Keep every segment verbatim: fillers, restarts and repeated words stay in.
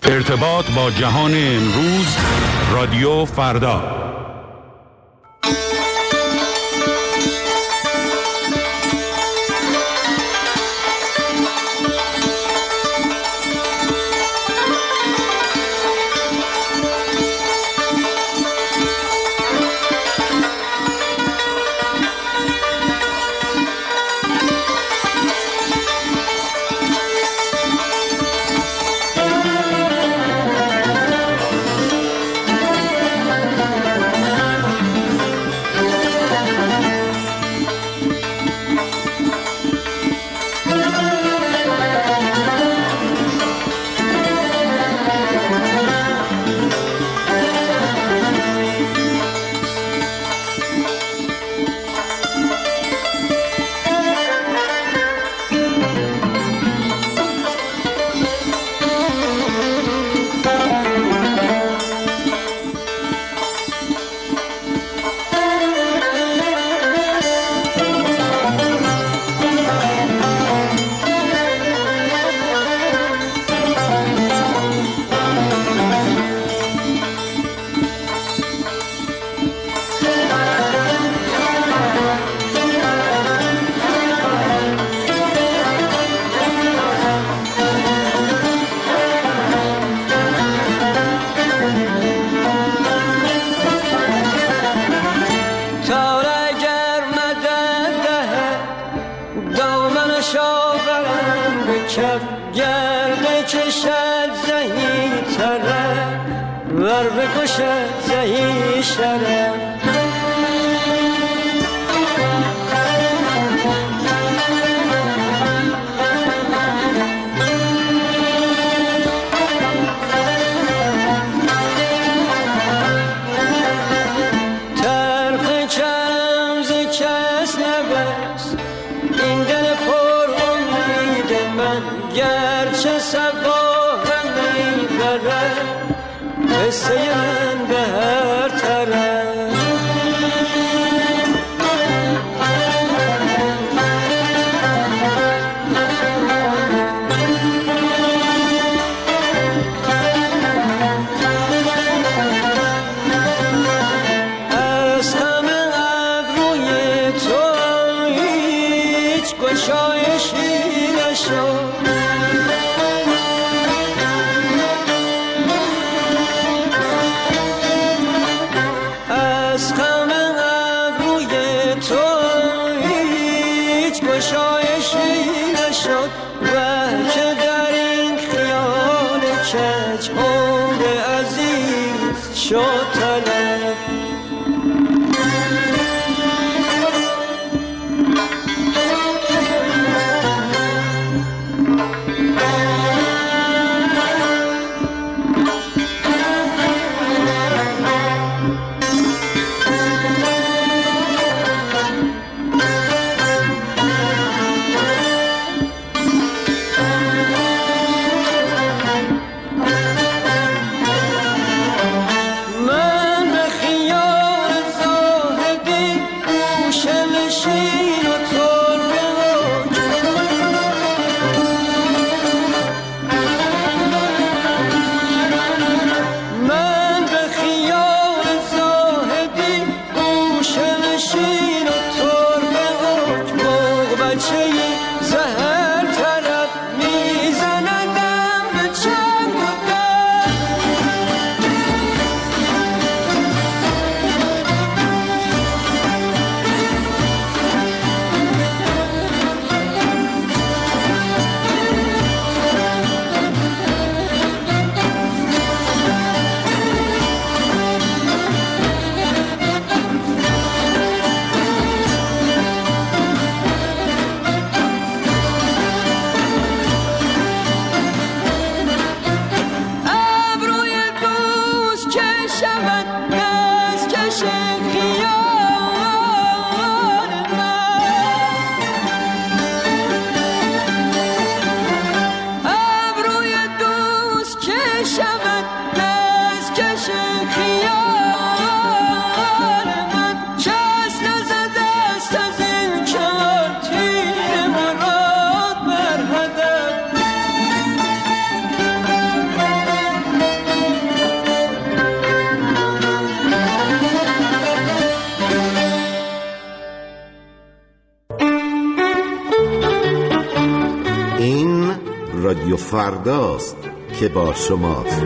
ارتباط با جهان امروز، رادیو فردا. من بخی رادیو فرداست که با شماست.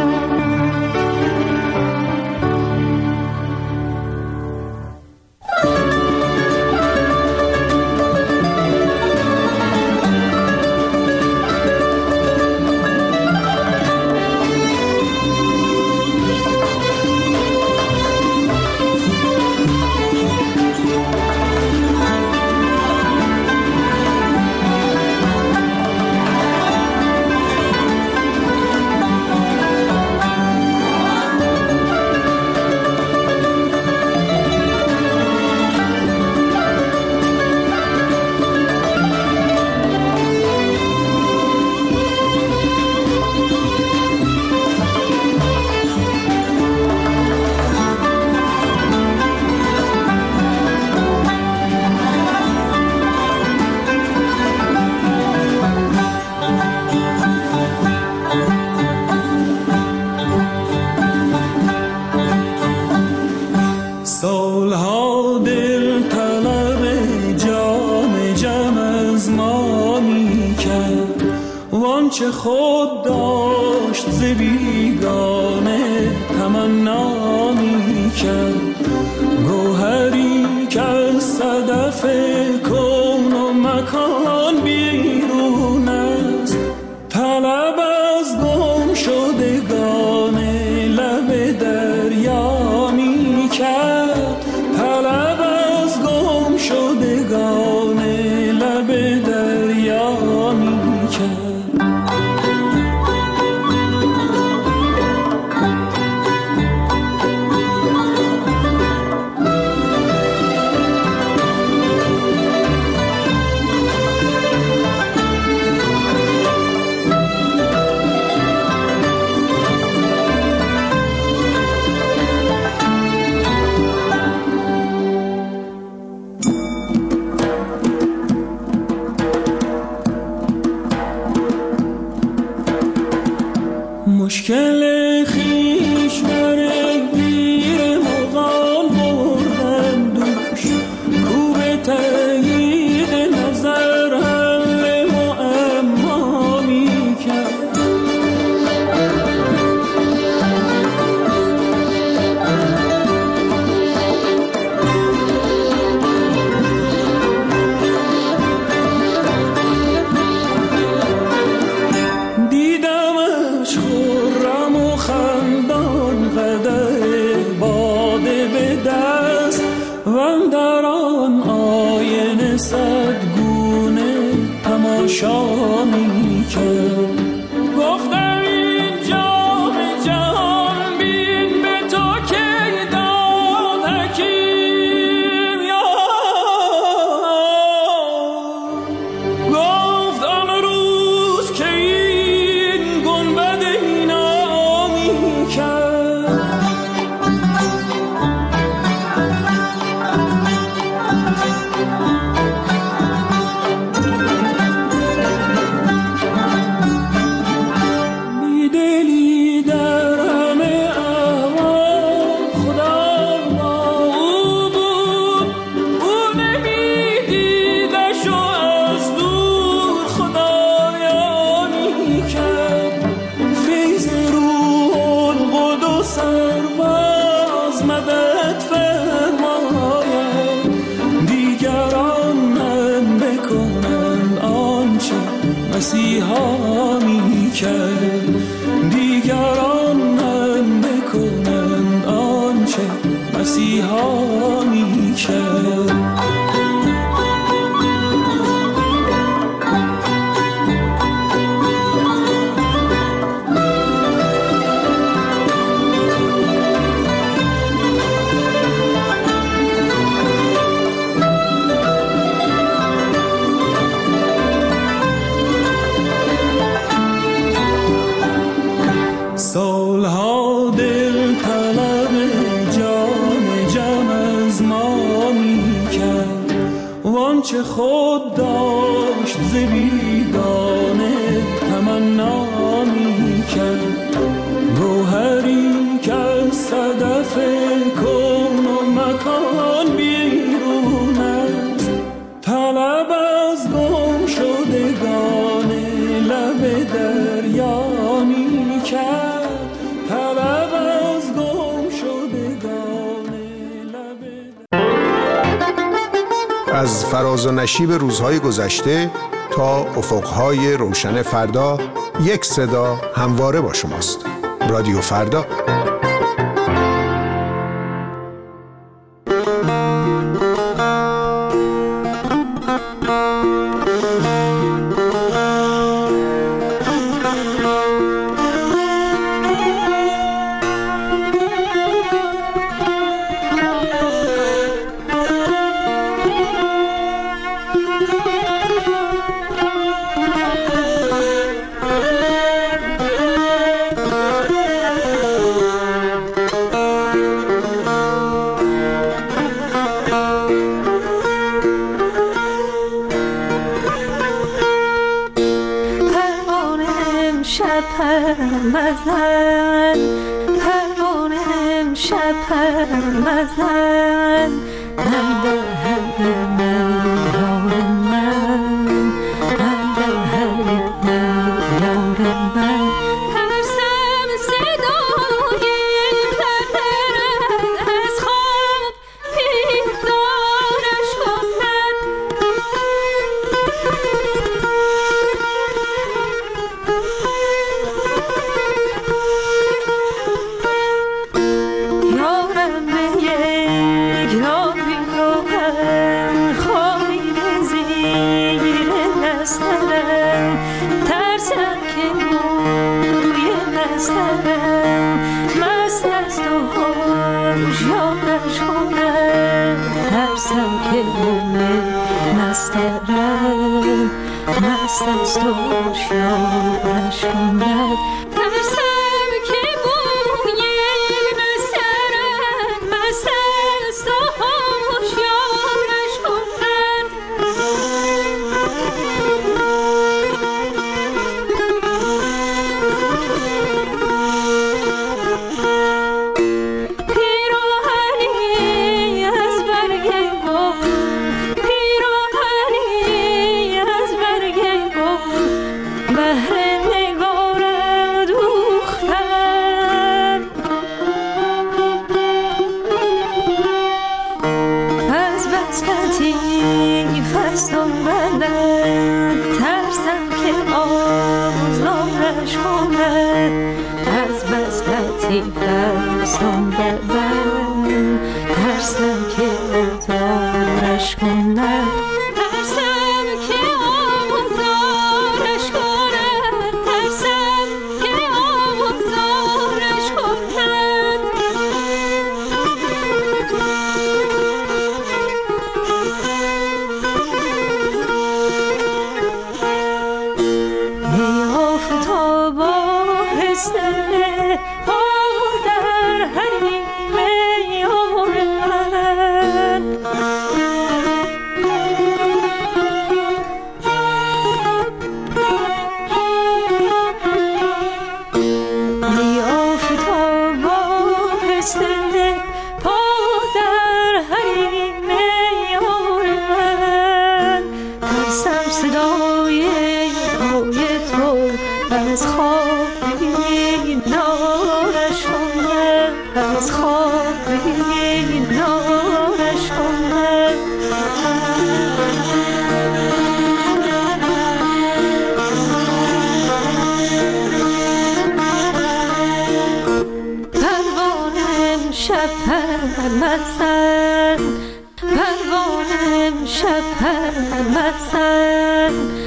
چه خود داشت ز بیگانه تمنا می کرد، گوهری که از صدف کون و مکان بیرون است، طلب از گم شدگان لب دریا می کرد، طلب از گم شدگان لب دریا می کرد. مشکل خیش برگ بیر مغان بردم دوش، کو به تأیید نظر حل معما می کرد. دیدمش خرم و خندان قدح باده به دست، و در آن آینه صد گونه تماشا می کرد. گفتم این جام جهان بین به تو که داد حکیم یا، گفت آن روز که این گنبد اینا می کرد. بیدلی در همه احوال خدا با او بود، او نمیدیدش و از دور خدایا می کرد. فیض روح القدس سرباز مدد فرماید، دیگران من بکنند آنچه مسیحا می کرد، دیگران من بکنند آنچه مسیحا می کرد. سالها دل طلب جام جم از ما می کرد، وانچه خود داشت ز بیگانه تمنا می کرد. گوهری که از صدف کون و مکان بیرون است، طلب از گم شدگان لب کرد طلب از گم شدگان لب. از فراز و نشیب روزهای گذشته تا افقهای روشن فردا، یک صدا همواره با شماست. رادیو فردا. مزن پروانه امشب مزن من در حد من یار من من در حد من یار من ترسم صدای پرپرد از خواب پیدارش کند مسترم مست است و هوشیارش کند ترسم که بوی مسترم مست است و هوشیارش کند پیراهنی از برگ گل ترسم ببن ترسم که اتارش کند ترسم که آموزارش کند ترسم که آموزارش کند ای آفتاب آهسته از خواب بیدارش کنه از خواب بیدارش کنه پروانه امشب پرمزن پروانه امشب پرمزن